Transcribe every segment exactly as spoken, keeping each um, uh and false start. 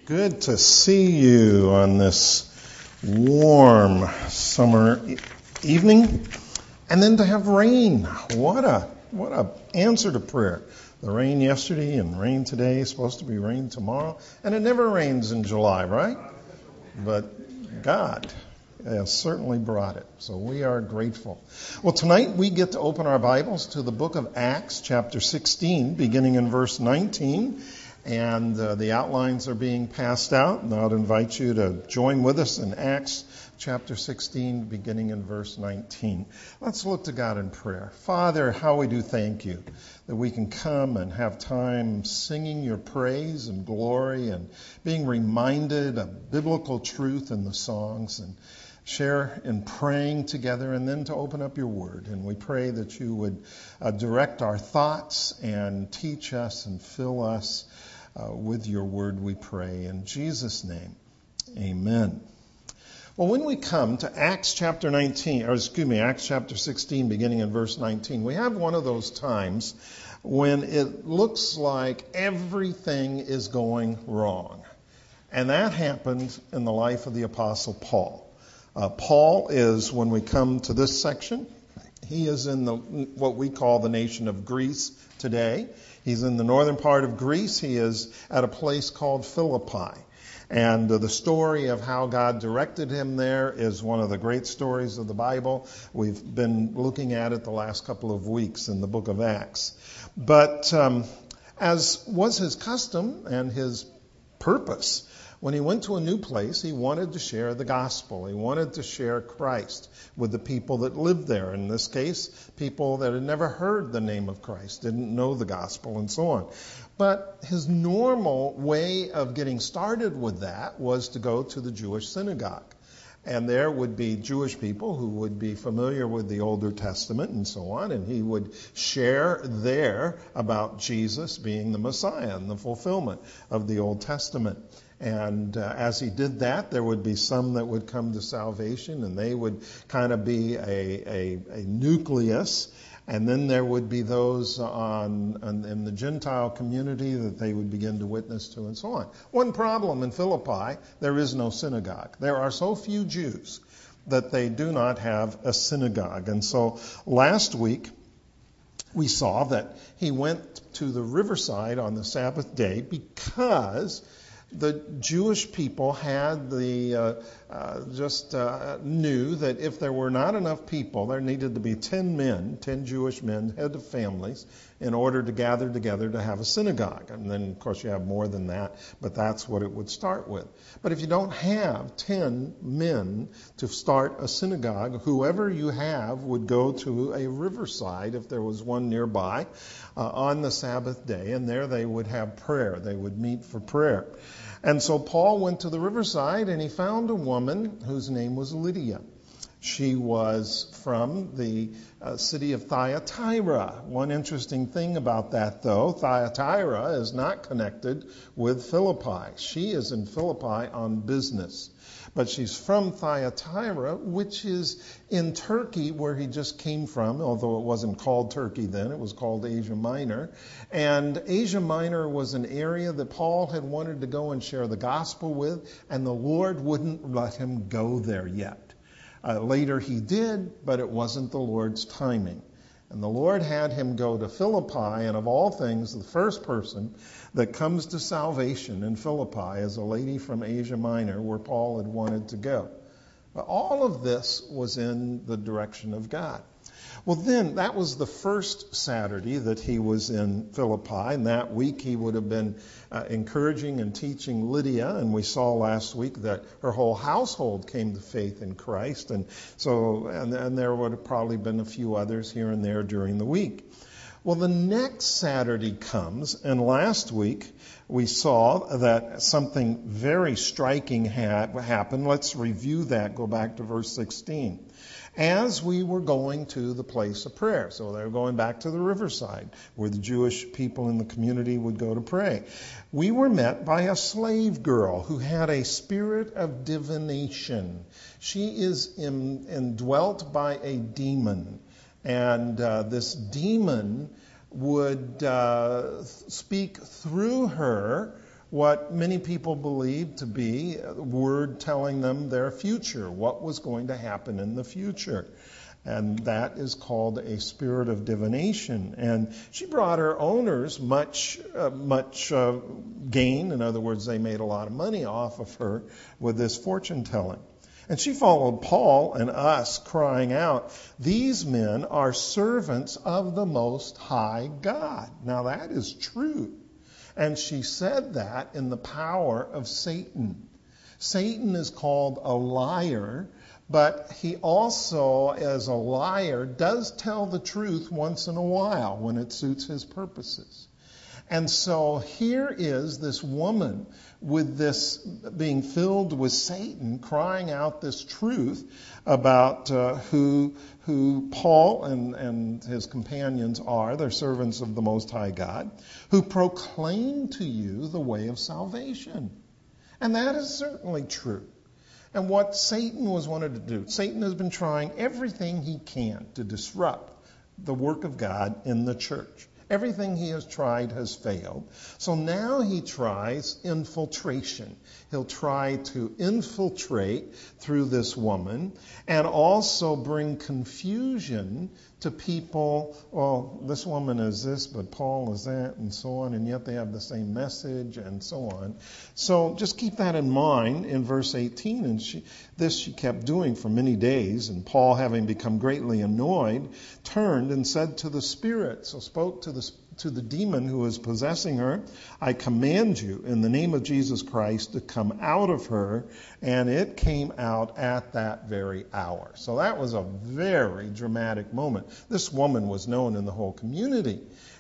Good to see you on this warm summer e- evening, and then to have rain. What a what a answer to prayer. The rain yesterday and rain today, is supposed to be rain tomorrow, and it never rains in July, right? But God has certainly brought it, so we are grateful. Well, tonight we get to open our Bibles to the book of Acts, chapter sixteen, beginning in verse nineteen. And uh, the outlines are being passed out, and I'll invite you to join with us in Acts chapter sixteen, beginning in verse nineteen. Let's look to God in prayer. Father, how we do thank you that we can come and have time singing your praise and glory and being reminded of biblical truth in the songs and share in praying together, and then to open up your word. And we pray that you would uh, direct our thoughts and teach us and fill us Uh, with your word, we pray. In Jesus' name, amen. Well, when we come to Acts chapter nineteen, or excuse me, Acts chapter sixteen, beginning in verse nineteen, we have one of those times when it looks like everything is going wrong. And that happened in the life of the Apostle Paul. Uh, Paul is, when we come to this section, he is in the what we call the nation of Greece today. He's in the northern part of Greece. He is at a place called Philippi. And uh, the story of how God directed him there is one of the great stories of the Bible. We've been looking at it the last couple of weeks in the book of Acts. But um, as was his custom and his purpose, when he went to a new place, he wanted to share the gospel. He wanted to share Christ with the people that lived there. In this case, people that had never heard the name of Christ, didn't know the gospel, and so on. But his normal way of getting started with that was to go to the Jewish synagogue. And there would be Jewish people who would be familiar with the Older Testament and so on, and he would share there about Jesus being the Messiah and the fulfillment of the Old Testament. And uh, as he did that, there would be some that would come to salvation, and they would kind of be a, a, a nucleus. And then there would be those on, on in the Gentile community that they would begin to witness to, and so on. One problem in Philippi, there is no synagogue. There are so few Jews that they do not have a synagogue. And so last week, we saw that he went to the riverside on the Sabbath day because the Jewish people had the uh, uh, just uh, knew that if there were not enough people, there needed to be ten men, ten Jewish men, head of families, in order to gather together to have a synagogue. And then, of course, you have more than that, but that's what it would start with. But if you don't have ten men to start a synagogue, whoever you have would go to a riverside, if there was one nearby, uh, on the Sabbath day, and there they would have prayer. They would meet for prayer. And so Paul went to the riverside, and he found a woman whose name was Lydia. She was from the uh, city of Thyatira. One interesting thing about that, though, Thyatira is not connected with Philippi. She is in Philippi on business. But she's from Thyatira, which is in Turkey, where he just came from, although it wasn't called Turkey then. It was called Asia Minor. And Asia Minor was an area that Paul had wanted to go and share the gospel with, and the Lord wouldn't let him go there yet. Uh, later he did, but it wasn't the Lord's timing. And the Lord had him go to Philippi, and of all things, the first person that comes to salvation in Philippi is a lady from Asia Minor, where Paul had wanted to go. But all of this was in the direction of God. Well, then, that was the first Saturday that he was in Philippi, and that week he would have been uh, encouraging and teaching Lydia, and we saw last week that her whole household came to faith in Christ, and so and, and there would have probably been a few others here and there during the week. Well, the next Saturday comes, and last week we saw that something very striking had happened. Let's review that, go back to verse sixteen. As we were going to the place of prayer. So they were going back to the riverside where the Jewish people in the community would go to pray. We were met by a slave girl who had a spirit of divination. She is in, indwelt by a demon. And uh, this demon would uh, speak through her what many people believed to be a word telling them their future, what was going to happen in the future. And that is called a spirit of divination. And she brought her owners much, uh, much uh, gain. In other words, they made a lot of money off of her with this fortune telling. And she followed Paul and us, crying out, "These men are servants of the Most High God." Now that is true. And she said that in the power of Satan. Satan is called a liar, but he also, as a liar, does tell the truth once in a while when it suits his purposes. And so here is this woman with this being filled with Satan, crying out this truth about uh, who who Paul and, and his companions are. They're servants of the Most High God, who proclaim to you the way of salvation. And that is certainly true. And what Satan was wanted to do, Satan has been trying everything he can to disrupt the work of God in the church. Everything he has tried has failed. So now he tries infiltration. He'll try to infiltrate through this woman and also bring confusion to people. Well, this woman is this, but Paul is that, and so on, and yet they have the same message, and so on. So just keep that in mind in verse eighteen. And she, this she kept doing for many days. And Paul, having become greatly annoyed, turned and said to the spirit, so spoke to the to the demon who was possessing her, "I command you in the name of Jesus Christ to come out of her." And it came out at that very hour. So that was a very dramatic moment. This woman was known in the whole community.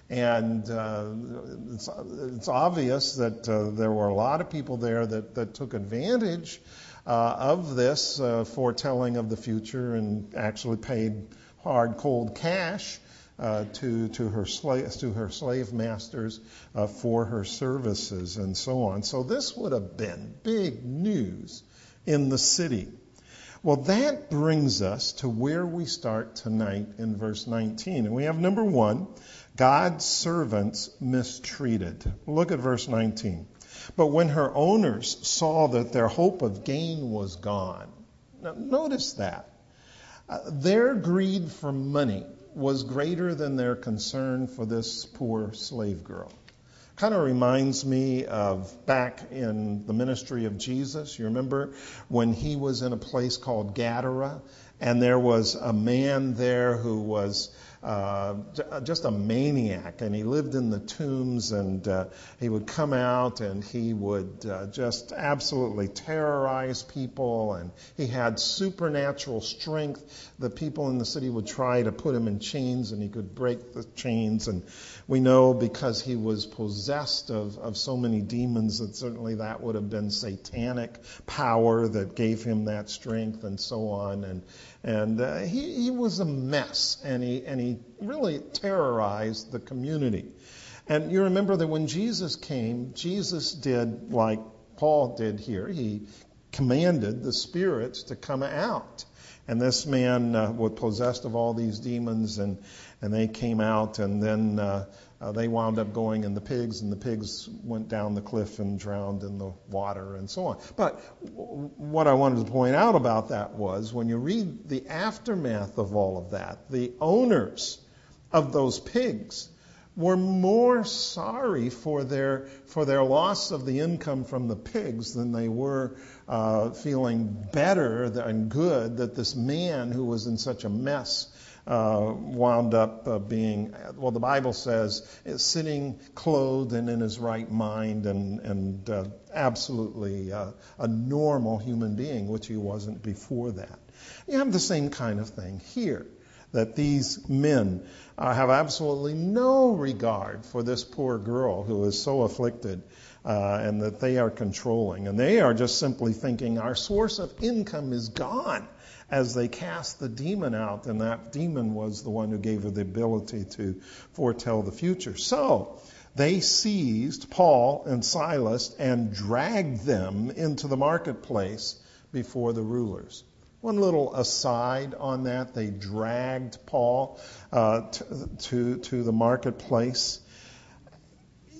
And uh, it's, it's obvious that uh, there were a lot of people there that, that took advantage uh, of this uh, foretelling of the future and actually paid hard, cold cash Uh, to to her slave to her slave masters uh, for her services and so on. So this would have been big news in the city. Well, that brings us to where we start tonight in verse nineteen, and we have number one, God's servants mistreated. Look at verse nineteen. But when her owners saw that their hope of gain was gone, now notice that uh, their greed for money was greater than their concern for this poor slave girl. Kind of reminds me of back in the ministry of Jesus. You remember when he was in a place called Gadara, and there was a man there who was uh, just a maniac, and he lived in the tombs, and uh, he would come out and he would uh, just absolutely terrorize people, and he had supernatural strength. The people in the city would try to put him in chains, and he could break the chains. And we know because he was possessed of, of so many demons that certainly that would have been satanic power that gave him that strength, and so on. And and uh, he, he was a mess, and he and he really terrorized the community. And you remember that when Jesus came, Jesus did like Paul did here. He commanded the spirits to come out. And this man uh, was possessed of all these demons, and, and they came out, and then uh, uh, they wound up going in the pigs, and the pigs went down the cliff and drowned in the water, and so on. But w- what I wanted to point out about that was when you read the aftermath of all of that, the owners of those pigs were more sorry for their for their loss of the income from the pigs than they were uh, feeling better and good that this man who was in such a mess uh, wound up uh, being, well, the Bible says, sitting clothed and in his right mind, and and uh, absolutely uh, a normal human being, which he wasn't before that. You have the same kind of thing here, that these men uh, have absolutely no regard for this poor girl who is so afflicted, uh, and that they are controlling. And they are just simply thinking our source of income is gone as they cast the demon out, and that demon was the one who gave her the ability to foretell the future. So they seized Paul and Silas and dragged them into the marketplace before the rulers. One little aside on that, they dragged Paul uh, to, to to the marketplace.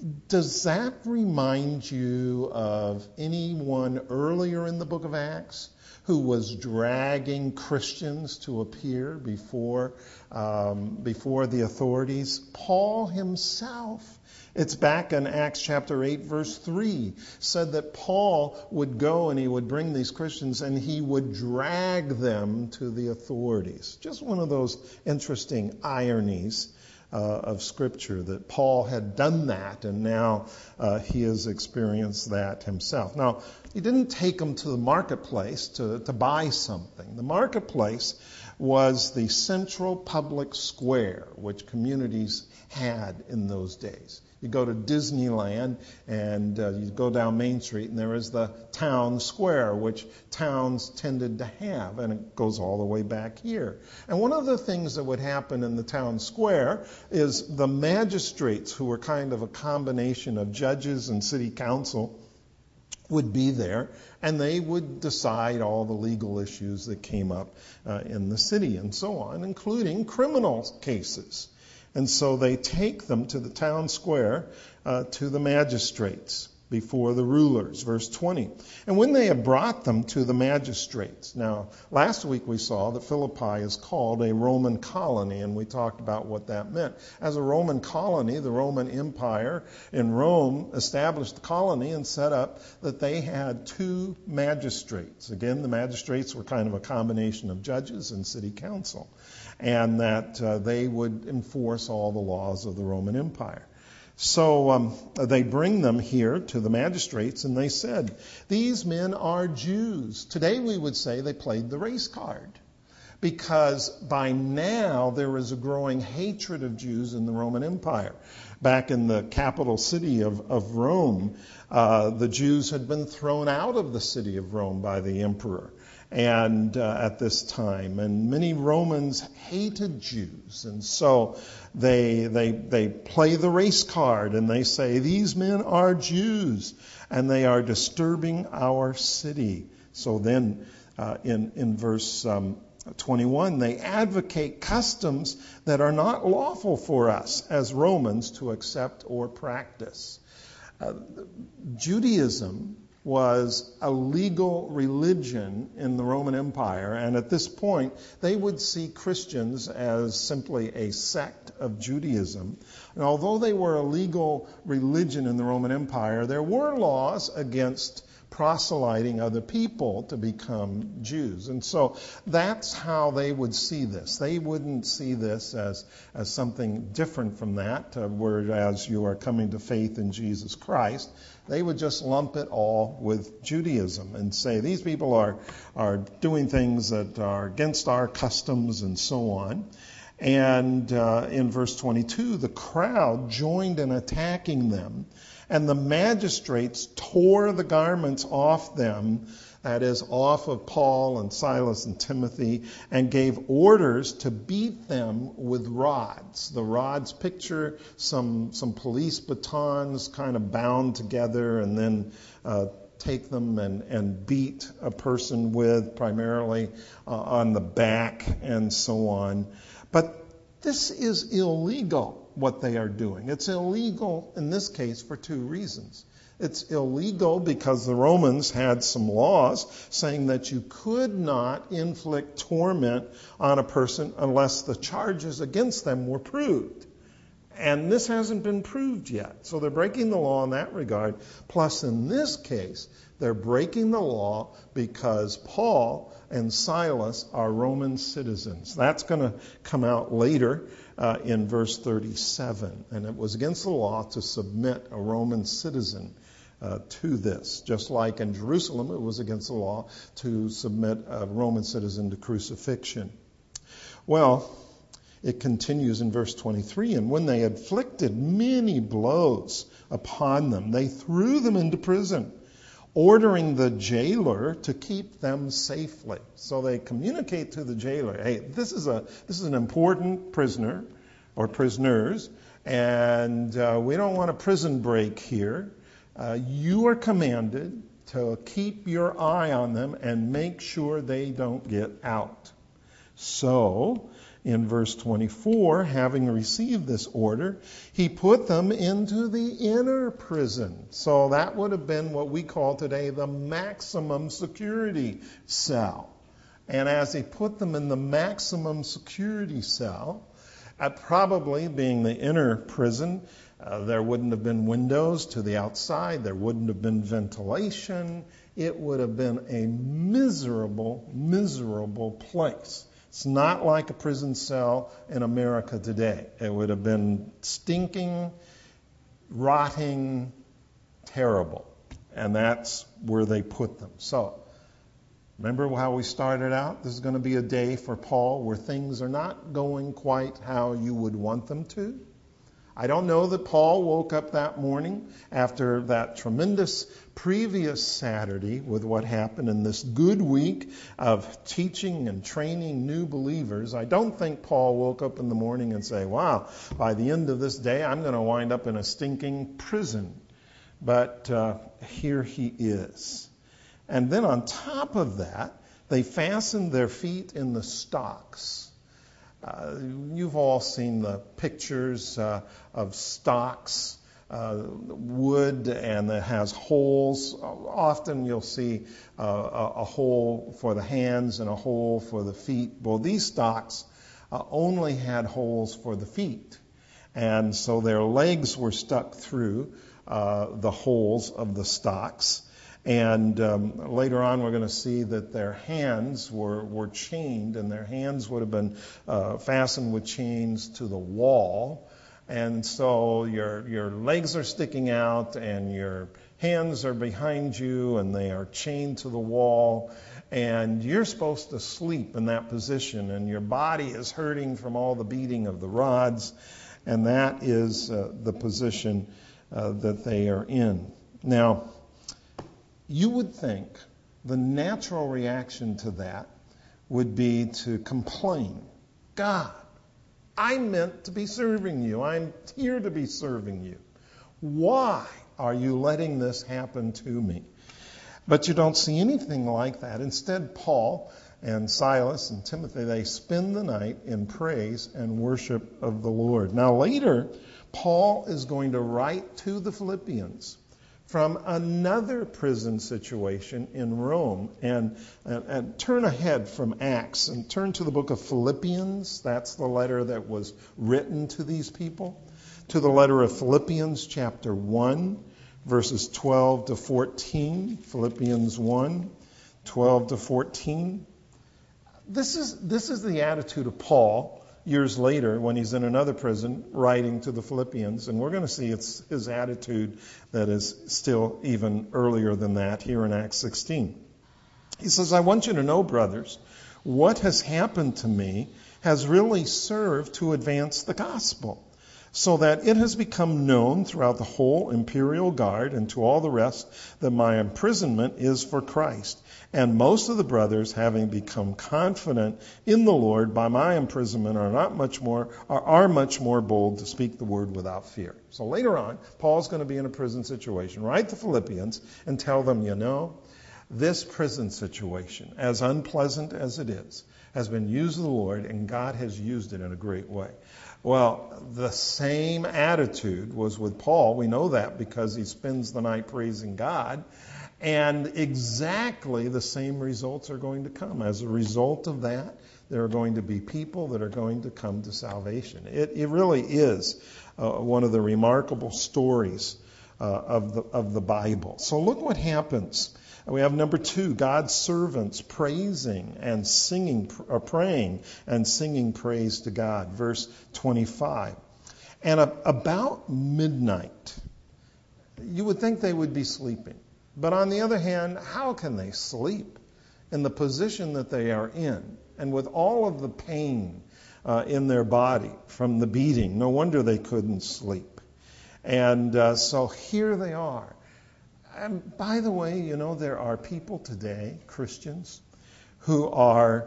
Does that remind you of anyone earlier in the book of Acts who was dragging Christians to appear before um, before the authorities? Paul himself, it's back in Acts chapter eight, verse three, said that Paul would go and he would bring these Christians and he would drag them to the authorities. Just one of those interesting ironies Uh, of Scripture, that Paul had done that, and now uh, he has experienced that himself. Now, he didn't take them to the marketplace to, to buy something. The marketplace was the central public square, which communities had in those days. You go to Disneyland and uh, you go down Main Street and there is the town square, which towns tended to have, and it goes all the way back here. And one of the things that would happen in the town square is the magistrates, who were kind of a combination of judges and city council, would be there, and they would decide all the legal issues that came up uh, in the city and so on, including criminal cases. And so they take them to the town square, uh, to the magistrates before the rulers. Verse twenty. And when they had brought them to the magistrates. Now, last week we saw that Philippi is called a Roman colony, and we talked about what that meant. As a Roman colony, the Roman Empire in Rome established the colony and set up that they had two magistrates. Again, the magistrates were kind of a combination of judges and city council, and that uh, they would enforce all the laws of the Roman Empire. So um, they bring them here to the magistrates, and they said, these men are Jews. Today we would say they played the race card, because by now there is a growing hatred of Jews in the Roman Empire. Back in the capital city of, of Rome, uh, the Jews had been thrown out of the city of Rome by the emperor. And uh, at this time, and many Romans hated Jews, and so they they they play the race card, and they say, these men are Jews, and they are disturbing our city. So then, uh, in in verse um, twenty-one, they advocate customs that are not lawful for us as Romans to accept or practice. Uh, Judaism was a legal religion in the Roman Empire, and at this point they would see Christians as simply a sect of Judaism. And although they were a legal religion in the Roman Empire, there were laws against proselyting other people to become Jews. And so that's how they would see this. They wouldn't see this as, as something different from that, uh, whereas you are coming to faith in Jesus Christ. They would just lump it all with Judaism and say these people are, are doing things that are against our customs and so on. And uh, in verse twenty-two, the crowd joined in attacking them, and the magistrates tore the garments off them, that is, off of Paul and Silas and Timothy, and gave orders to beat them with rods. The rods picture some some police batons kind of bound together, and then uh, take them and, and beat a person with, primarily uh, on the back and so on. But this is illegal, what they are doing. It's illegal in this case for two reasons. It's illegal because the Romans had some laws saying that you could not inflict torment on a person unless the charges against them were proved. And this hasn't been proved yet. So they're breaking the law in that regard. Plus, in this case, they're breaking the law because Paul and Silas are Roman citizens. That's going to come out later uh, in verse thirty-seven. And it was against the law to submit a Roman citizen uh, to this. Just like in Jerusalem, it was against the law to submit a Roman citizen to crucifixion. Well, it continues in verse twenty-three, and when they had inflicted many blows upon them, they threw them into prison, ordering the jailer to keep them safely. So they communicate to the jailer, hey, this is a this is an important prisoner or prisoners, and uh, we don't want a prison break here. Uh, you are commanded to keep your eye on them and make sure they don't get out. So in verse twenty-four, having received this order, he put them into the inner prison. So that would have been what we call today the maximum security cell. And as he put them in the maximum security cell, at probably being the inner prison, uh, there wouldn't have been windows to the outside. There wouldn't have been ventilation. It would have been a miserable, miserable place. It's not like a prison cell in America today. It would have been stinking, rotting, terrible. And that's where they put them. So, remember how we started out? This is going to be a day for Paul where things are not going quite how you would want them to. I don't know that Paul woke up that morning after that tremendous previous Saturday with what happened in this good week of teaching and training new believers. I don't think Paul woke up in the morning and say, wow, by the end of this day, I'm going to wind up in a stinking prison. But uh, here he is. And then on top of that, they fastened their feet in the stocks. Uh, you've all seen the pictures uh, of stocks, uh, wood, and it has holes. Often you'll see uh, a, a hole for the hands and a hole for the feet. Well, these stocks uh, only had holes for the feet. And so their legs were stuck through uh, the holes of the stocks. And um, later on, we're going to see that their hands were, were chained, and their hands would have been uh, fastened with chains to the wall. And so your your legs are sticking out, and your hands are behind you, and they are chained to the wall. And you're supposed to sleep in that position, and your body is hurting from all the beating of the rods. And that is uh, the position uh, that they are in. Now, you would think the natural reaction to that would be to complain. God, I meant to be serving you. I'm here to be serving you. Why are you letting this happen to me? But you don't see anything like that. Instead, Paul and Silas and Timothy, they spend the night in praise and worship of the Lord. Now later, Paul is going to write to the Philippians from another prison situation in Rome. And, and, and turn ahead from Acts and turn to the book of Philippians. That's the letter that was written to these people. To the letter of Philippians chapter one, verses twelve to fourteen. Philippians one, twelve to fourteen. This is, this is the attitude of Paul years later when he's in another prison writing to the Philippians. And we're going to see it's his attitude that is still even earlier than that here in Acts sixteen. He says, I want you to know, brothers, what has happened to me has really served to advance the gospel, so that it has become known throughout the whole imperial guard and to all the rest that my imprisonment is for Christ. And most of the brothers, having become confident in the Lord by my imprisonment, are not much more are, are much more bold to speak the word without fear. So later on, Paul's going to be in a prison situation. Write the Philippians and tell them, you know, this prison situation, as unpleasant as it is, has been used of the Lord, and God has used it in a great way. Well, the same attitude was with Paul. We know that because he spends the night praising God. And exactly the same results are going to come. As a result of that, there are going to be people that are going to come to salvation. It, it really is uh, one of the remarkable stories uh, of the of the Bible. So look what happens. We have number two, God's servants praising and singing, or praying and singing praise to God. Verse twenty-five. And a, about midnight, you would think they would be sleeping. But on the other hand, how can they sleep in the position that they are in? And with all of the pain uh, in their body from the beating, no wonder they couldn't sleep. And uh, so here they are. And by the way, you know, there are people today, Christians, who are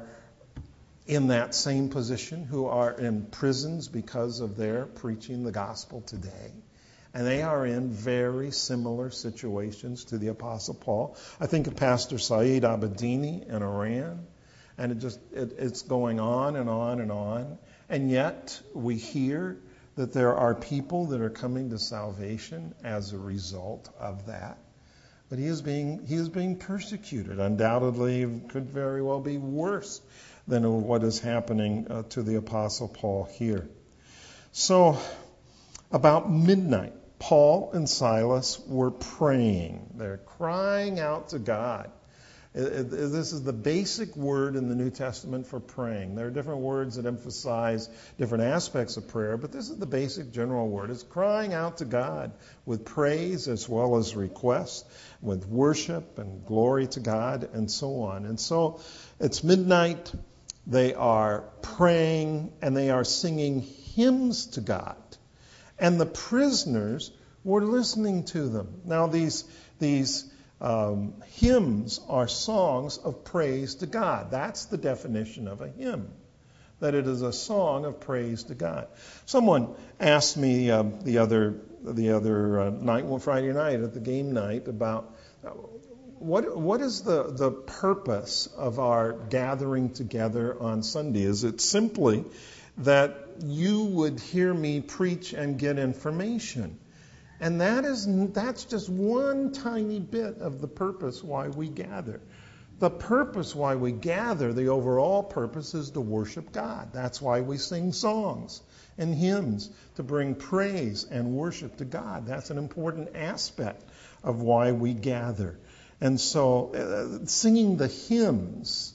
in that same position, who are in prisons because of their preaching the gospel today. And they are in very similar situations to the Apostle Paul. I think of Pastor Saeed Abedini in Iran. And it just it, it's going on and on and on. And yet we hear that there are people that are coming to salvation as a result of that. But he is being he is being persecuted. Undoubtedly, it could very well be worse than what is happening uh, to the Apostle Paul here. So, about midnight, Paul and Silas were praying. They're crying out to God. It, it, this is the basic word in the New Testament for praying. There are different words that emphasize different aspects of prayer, but this is the basic general word. It's crying out to God with praise as well as request, with worship and glory to God, and so on. And so it's midnight. They are praying and they are singing hymns to God. And the prisoners were listening to them. Now these these um, hymns are songs of praise to God. That's the definition of a hymn, that it is a song of praise to God. Someone asked me uh, the other the other uh, night, well, Friday night at the game night, about uh, what what is the the purpose of our gathering together on Sunday? Is it simply that you would hear me preach and get information? And that is that's just one tiny bit of the purpose why we gather. The purpose why we gather, the overall purpose, is to worship God. That's why we sing songs and hymns, to bring praise and worship to God. That's an important aspect of why we gather. And so uh, singing the hymns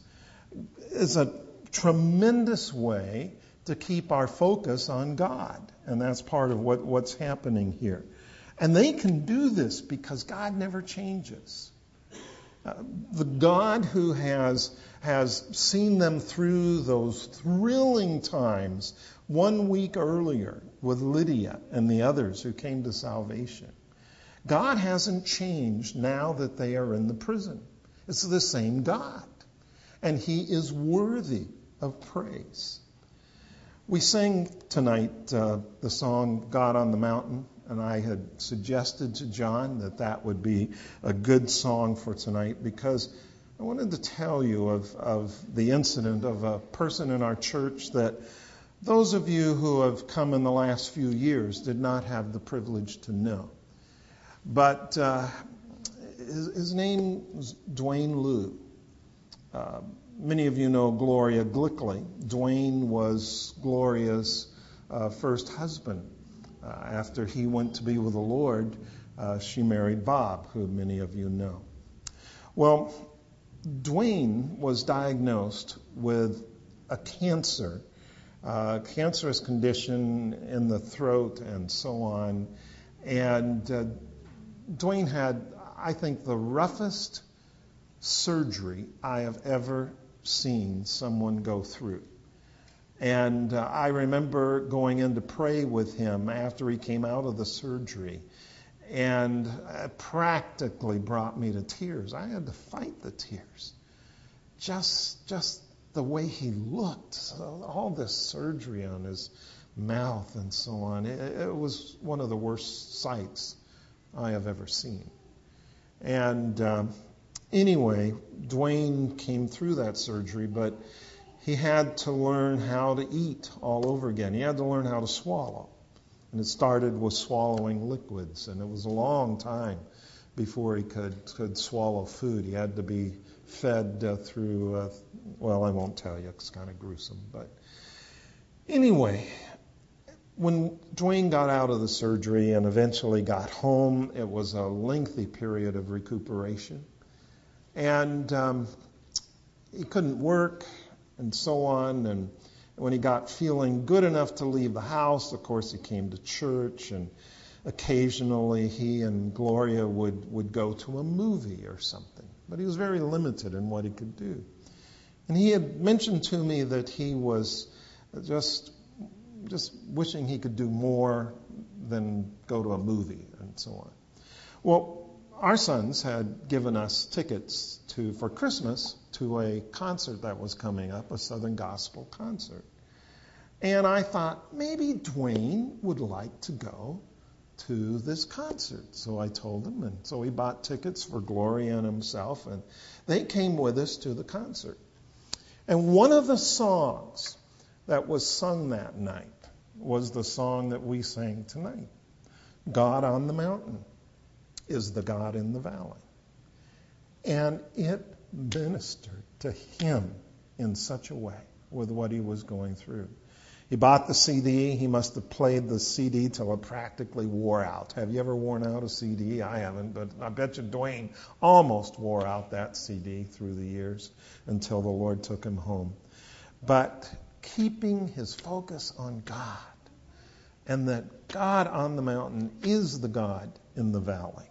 is a tremendous way to keep our focus on God. And that's part of what, what's happening here. And they can do this because God never changes. Uh, the God who has has seen them through those thrilling times one week earlier with Lydia and the others who came to salvation, God hasn't changed now that they are in the prison. It's the same God. And he is worthy of praise. We sang tonight uh, the song God on the Mountain, and I had suggested to John that that would be a good song for tonight because I wanted to tell you of, of the incident of a person in our church that those of you who have come in the last few years did not have the privilege to know. But uh, his, his name was Dwayne Liu. Uh, many of you know Gloria Glickley. Dwayne was Gloria's uh, first husband. Uh, after he went to be with the Lord, uh, she married Bob, who many of you know. Well, Dwayne was diagnosed with a cancer, a cancerous condition in the throat and so on. And uh, Dwayne had, I think, the roughest surgery I have ever seen someone go through. And uh, I remember going in to pray with him after he came out of the surgery. And it practically brought me to tears. I had to fight the tears. Just, just the way he looked, so all this surgery on his mouth and so on. It, it was one of the worst sights I have ever seen. And um, anyway, Dwayne came through that surgery, but he had to learn how to eat all over again. He had to learn how to swallow. And it started with swallowing liquids, and it was a long time before he could, could swallow food. He had to be fed uh, through, uh, well, I won't tell you, it's kind of gruesome. But anyway, when Dwayne got out of the surgery and eventually got home, it was a lengthy period of recuperation. And um, he couldn't work and so on. And when he got feeling good enough to leave the house, of course, he came to church, and occasionally he and Gloria would, would go to a movie or something. But he was very limited in what he could do. And he had mentioned to me that he was just just wishing he could do more than go to a movie and so on. Well, our sons had given us tickets to for Christmas to a concert that was coming up, a Southern Gospel concert. And I thought, maybe Dwayne would like to go to this concert. So I told him, and so he bought tickets for Gloria and himself, and they came with us to the concert. And one of the songs that was sung that night was the song that we sang tonight. God on the mountain is the God in the valley. And it ministered to him in such a way with what he was going through. He bought the C D. He must have played the C D till it practically wore out. Have you ever worn out a C D? I haven't, but I bet you Dwayne almost wore out that C D through the years until the Lord took him home. But keeping his focus on God, and that God on the mountain is the God in the valley.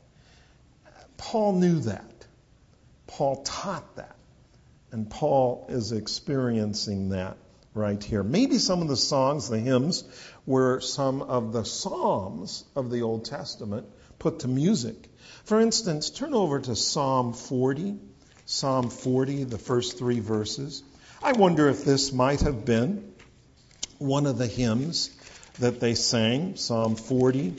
Paul knew that. Paul taught that. And Paul is experiencing that right here. Maybe some of the songs, the hymns, were some of the Psalms of the Old Testament put to music. For instance, turn over to Psalm forty. Psalm forty, the first three verses. I wonder if this might have been one of the hymns that they sang. Psalm forty.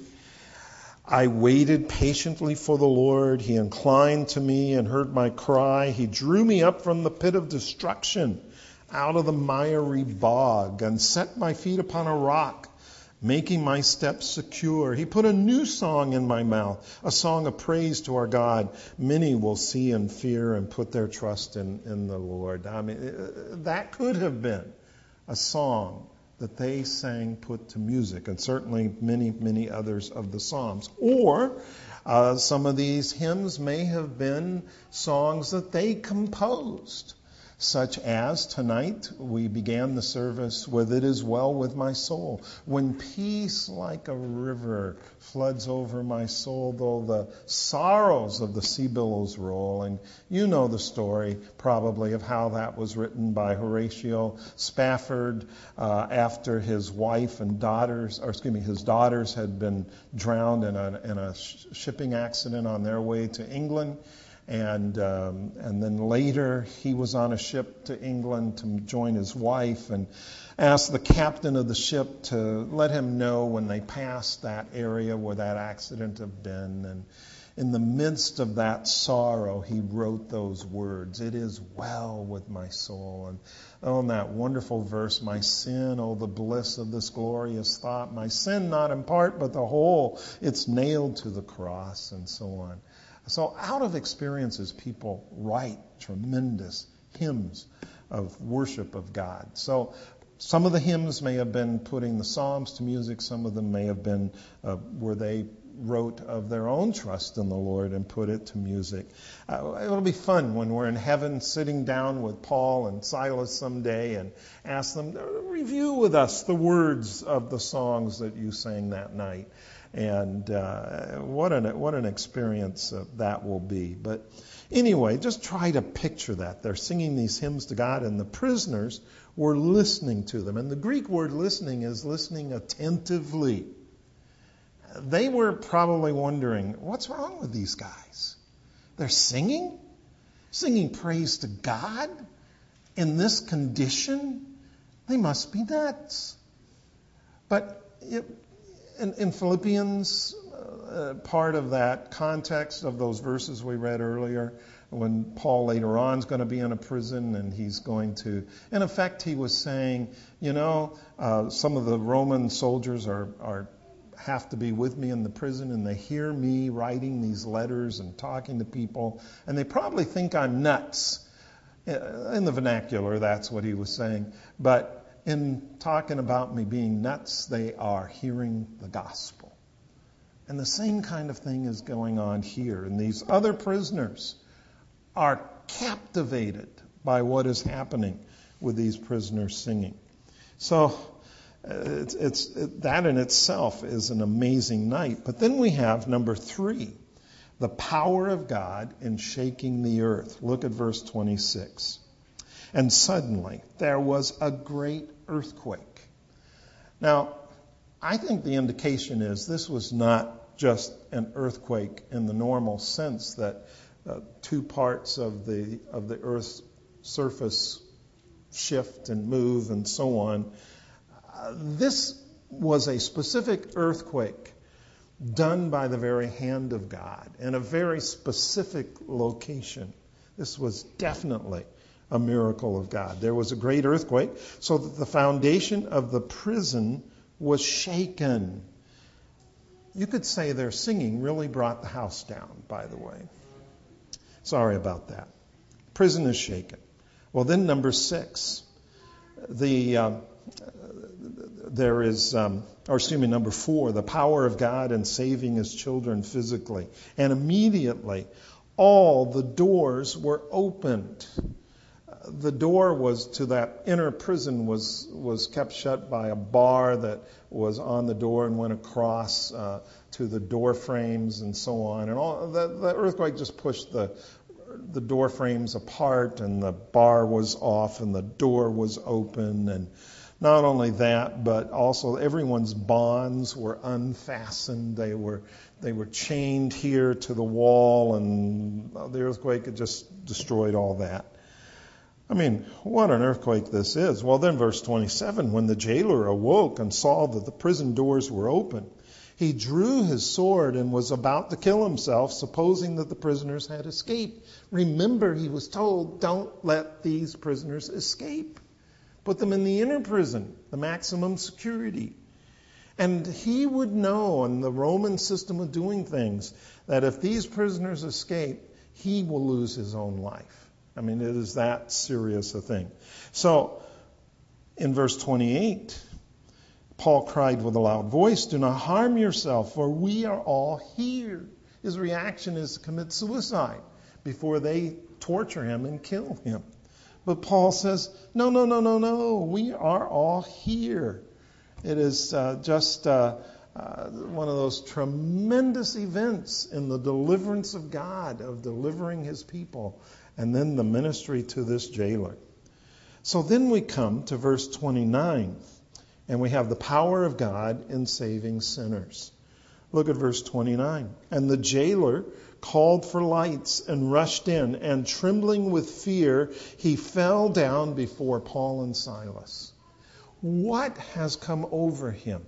I waited patiently for the Lord. He inclined to me and heard my cry. He drew me up from the pit of destruction, out of the miry bog, and set my feet upon a rock, making my steps secure. He put a new song in my mouth, a song of praise to our God. Many will see and fear and put their trust in, in the Lord. I mean, that could have been a song that they sang put to music, and certainly many, many others of the Psalms. Or uh, some of these hymns may have been songs that they composed, such as tonight we began the service with "It is well with my soul." When peace like a river floods over my soul, though the sorrows of the sea billows roll. And you know the story probably of how that was written by Horatio Spafford uh, after his wife and daughters, or excuse me, his daughters had been drowned in a, in a sh- shipping accident on their way to England. And um, and then later he was on a ship to England to join his wife, and asked the captain of the ship to let him know when they passed that area where that accident had been. And in the midst of that sorrow, he wrote those words, "It is well with my soul." And oh, in that wonderful verse, "My sin, oh, the bliss of this glorious thought, my sin not in part but the whole, it's nailed to the cross," and so on. So out of experiences, people write tremendous hymns of worship of God. So some of the hymns may have been putting the Psalms to music. Some of them may have been uh, where they wrote of their own trust in the Lord and put it to music. Uh, it'll be fun when we're in heaven sitting down with Paul and Silas someday and ask them to review with us the words of the songs that you sang that night. And uh, what an what an experience uh, that will be. But anyway, just try to picture that. They're singing these hymns to God, and the prisoners were listening to them. And the Greek word listening is listening attentively. They were probably wondering, what's wrong with these guys? They're singing? Singing praise to God in this condition? They must be nuts. But it, In, in Philippians, uh, part of that context of those verses we read earlier, when Paul later on is going to be in a prison and he's going to, in effect, he was saying, you know, uh, some of the Roman soldiers are, are have to be with me in the prison, and they hear me writing these letters and talking to people, and they probably think I'm nuts. In the vernacular, that's what he was saying. But in talking about me being nuts, they are hearing the gospel. And the same kind of thing is going on here. And these other prisoners are captivated by what is happening with these prisoners singing. So it's, it's it, that in itself is an amazing night. But then we have number three, the power of God in shaking the earth. Look at verse twenty-six. And suddenly there was a great earthquake. Now, I think the indication is this was not just an earthquake in the normal sense that uh, two parts of the of the Earth's surface shift and move and so on. Uh, this was a specific earthquake done by the very hand of God in a very specific location. This was definitely a miracle of God. There was a great earthquake, so that the foundation of the prison was shaken. You could say their singing really brought the house down, by the way. Sorry about that. Prison is shaken. Well, then number six, the uh, there is, um, or excuse me, number four, the power of God in saving His children physically. And immediately, all the doors were opened. The door was to that inner prison was was kept shut by a bar that was on the door and went across uh, to the door frames and so on. And all the, the earthquake just pushed the the door frames apart, and the bar was off, and the door was open. And not only that, but also everyone's bonds were unfastened. They were they were chained here to the wall, and the earthquake had just destroyed all that. I mean, what an earthquake this is. Well, then verse twenty-seven, when the jailer awoke and saw that the prison doors were open, he drew his sword and was about to kill himself, supposing that the prisoners had escaped. Remember, he was told, don't let these prisoners escape. Put them in the inner prison, the maximum security. And he would know, in the Roman system of doing things, that if these prisoners escape, he will lose his own life. I mean, it is that serious a thing. So, in verse twenty-eight, Paul cried with a loud voice, do not harm yourself, for we are all here. His reaction is to commit suicide before they torture him and kill him. But Paul says, no, no, no, no, no, we are all here. It is uh, just uh, uh, one of those tremendous events in the deliverance of God, of delivering His people, and then the ministry to this jailer. So then we come to verse twenty-nine, and we have the power of God in saving sinners. Look at verse twenty-nine. And the jailer called for lights and rushed in, and trembling with fear, he fell down before Paul and Silas. What has come over him?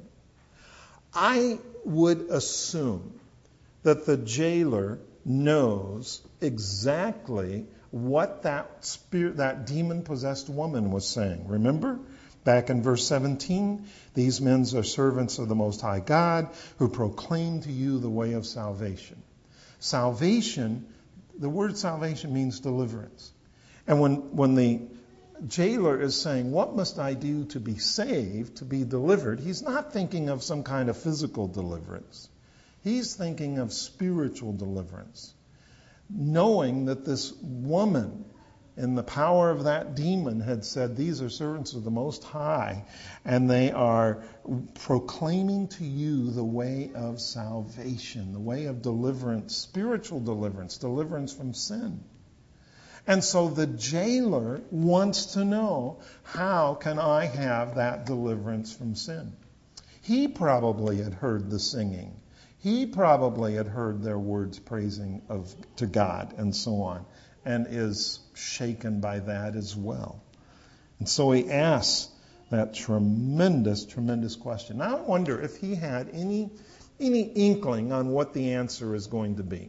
I would assume that the jailer knows exactly what that spirit, that demon-possessed woman was saying. Remember? Back in verse seventeen, these men are servants of the Most High God who proclaim to you the way of salvation. Salvation, the word salvation means deliverance. And when, when the jailer is saying, what must I do to be saved, to be delivered, he's not thinking of some kind of physical deliverance. He's thinking of spiritual deliverance. Knowing that this woman, in the power of that demon, had said, these are servants of the Most High, and they are proclaiming to you the way of salvation, the way of deliverance, spiritual deliverance, deliverance from sin. And so the jailer wants to know, how can I have that deliverance from sin? He probably had heard the singing. He probably had heard their words praising of to God and so on, and is shaken by that as well. And so he asks that tremendous, tremendous question. Now I wonder if he had any any inkling on what the answer is going to be.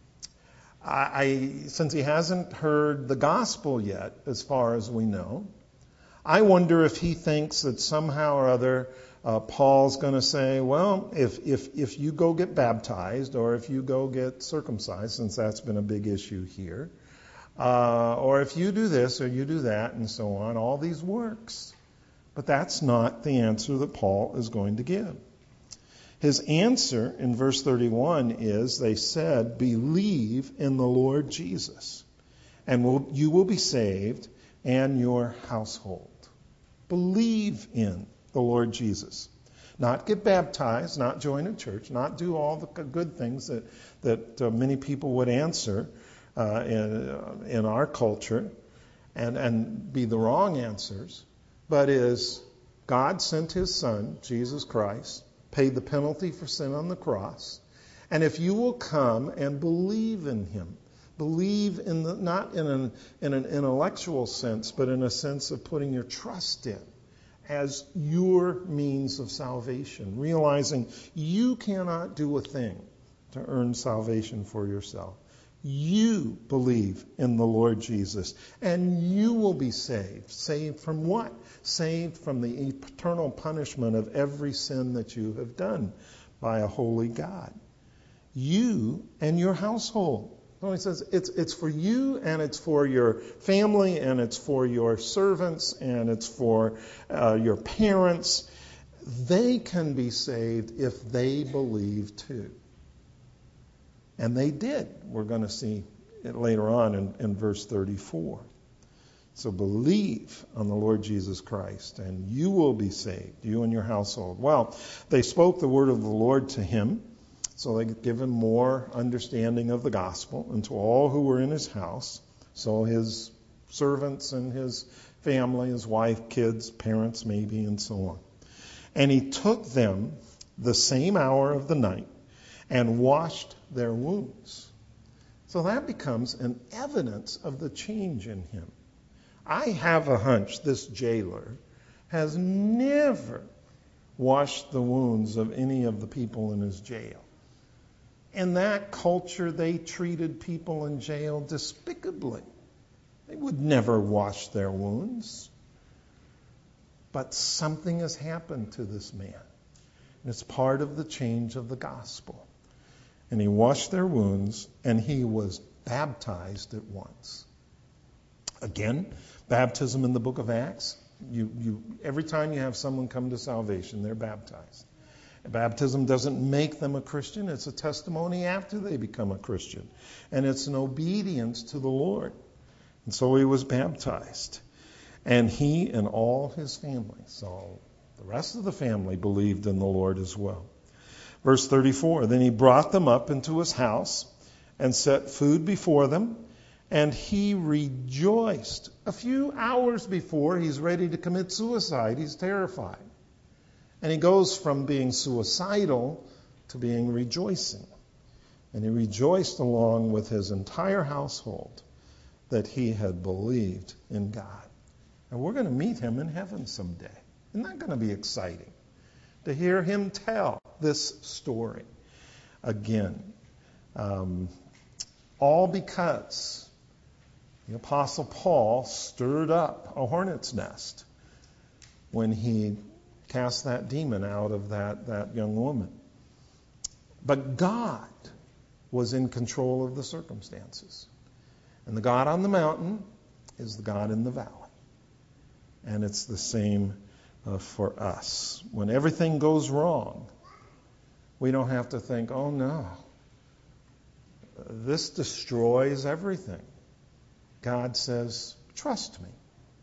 I, I since he hasn't heard the gospel yet, as far as we know, I wonder if he thinks that somehow or other uh, Paul's going to say, well, if if if you go get baptized, or if you go get circumcised, since that's been a big issue here, Uh, or if you do this or you do that and so on, all these works. But that's not the answer that Paul is going to give. His answer in verse thirty-one is, they said, believe in the Lord Jesus, and will, you will be saved and your household. Believe in the Lord Jesus. Not get baptized, not join a church, not do all the good things that, that uh, many people would answer Uh, in, uh, in our culture, and, and be the wrong answers, but is God sent His Son, Jesus Christ, paid the penalty for sin on the cross, and if you will come and believe in Him, believe in the, not in an, in an intellectual sense, but in a sense of putting your trust in as your means of salvation, realizing you cannot do a thing to earn salvation for yourself. You believe in the Lord Jesus, and you will be saved. Saved from what? Saved from the eternal punishment of every sin that you have done by a holy God. You and your household. So he says it's it's for you, and it's for your family, and it's for your servants, and it's for uh, your parents. They can be saved if they believe too. And they did. We're going to see it later on in, in verse thirty-four. So believe on the Lord Jesus Christ, and you will be saved, you and your household. Well, they spoke the word of the Lord to him, so they could give him more understanding of the gospel, and to all who were in his house, so his servants and his family, his wife, kids, parents maybe, and so on. And he took them the same hour of the night and washed their wounds. So that becomes an evidence of the change in him. I have a hunch this jailer has never washed the wounds of any of the people in his jail. In that culture, they treated people in jail despicably. They would never wash their wounds. But something has happened to this man. And it's part of the change of the gospel. And he washed their wounds, and he was baptized at once. Again, baptism in the book of Acts. You, you, every time you have someone come to salvation, they're baptized. And baptism doesn't make them a Christian. It's a testimony after they become a Christian. And it's an obedience to the Lord. And so he was baptized. And he and all his family, so the rest of the family, believed in the Lord as well. Verse thirty-four, then he brought them up into his house and set food before them, and he rejoiced. A few hours before he's ready to commit suicide, he's terrified. And he goes from being suicidal to being rejoicing. And he rejoiced along with his entire household that he had believed in God. And we're going to meet him in heaven someday. Isn't that going to be exciting? To hear him tell this story again. Um, all because the Apostle Paul stirred up a hornet's nest when he cast that demon out of that, that young woman. But God was in control of the circumstances. And the God on the mountain is the God in the valley. And it's the same uh, for us. When everything goes wrong, we don't have to think, oh no, this destroys everything. God says, trust me.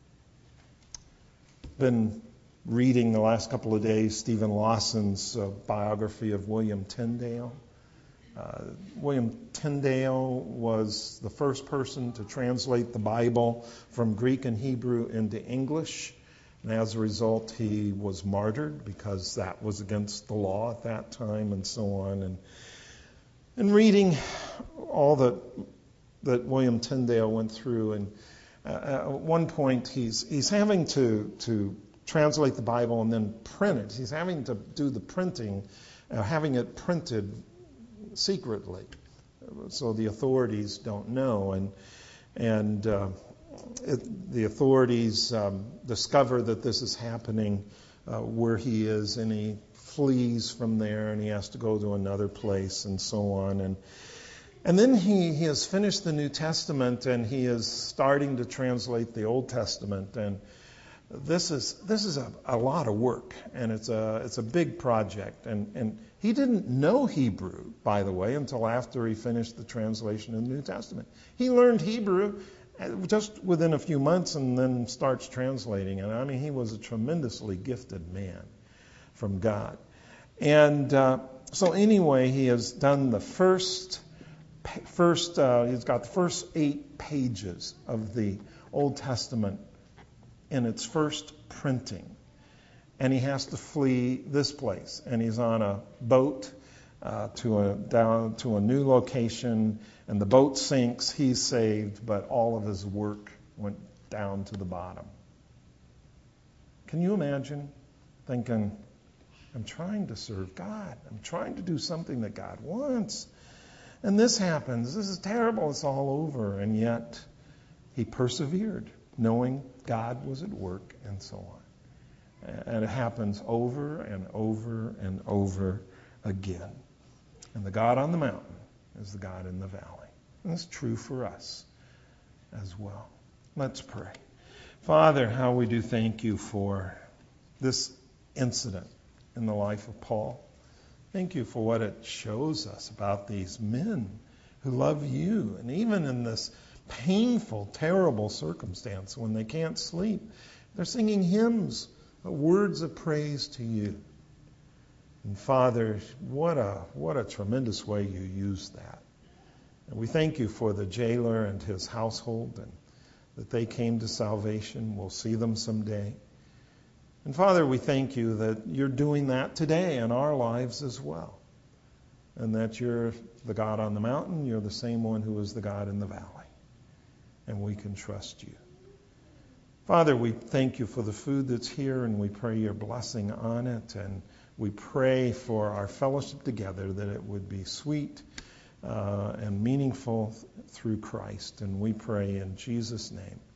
Been reading the last couple of days Stephen Lawson's uh, biography of William Tyndale. Uh, William Tyndale was the first person to translate the Bible from Greek and Hebrew into English. And as a result, he was martyred because that was against the law at that time and so on. And, and reading all that that William Tyndale went through, and uh, at one point he's he's having to to translate the Bible and then print it. He's having to do the printing, uh, having it printed secretly, so the authorities don't know, and and uh, it, the authorities um, discover that this is happening uh, where he is, and he flees from there, and he has to go to another place, and so on, and and then he, he has finished the New Testament, and he is starting to translate the Old Testament, and this is this is a, a lot of work, and it's a it's a big project, and and he didn't know Hebrew, by the way, until after he finished the translation of the New Testament. He learned Hebrew just within a few months and then starts translating it. I mean, he was a tremendously gifted man from God. And uh, so anyway, he has done the first, first uh, he's got the first eight pages of the Old Testament in its first printing. And he has to flee this place. And he's on a boat uh, to a down to a new location, and the boat sinks. He's saved, but all of his work went down to the bottom. Can you imagine thinking, I'm trying to serve God. I'm trying to do something that God wants. And this happens. This is terrible. It's all over. And yet he persevered, knowing God was at work and so on. And it happens over and over and over again. And the God on the mountain is the God in the valley. And it's true for us as well. Let's pray. Father, how we do thank you for this incident in the life of Paul. Thank you for what it shows us about these men who love you. And even in this painful, terrible circumstance when they can't sleep, they're singing hymns, words of praise to you. And Father, what a what a tremendous way you use that. And we thank you for the jailer and his household, and that they came to salvation. We'll see them someday. And Father, we thank you that you're doing that today in our lives as well. And that you're the God on the mountain, you're the same one who is the God in the valley. And we can trust you. Father, we thank you for the food that's here, and we pray your blessing on it. And we pray for our fellowship together, that it would be sweet uh, and meaningful through Christ. And we pray in Jesus' name.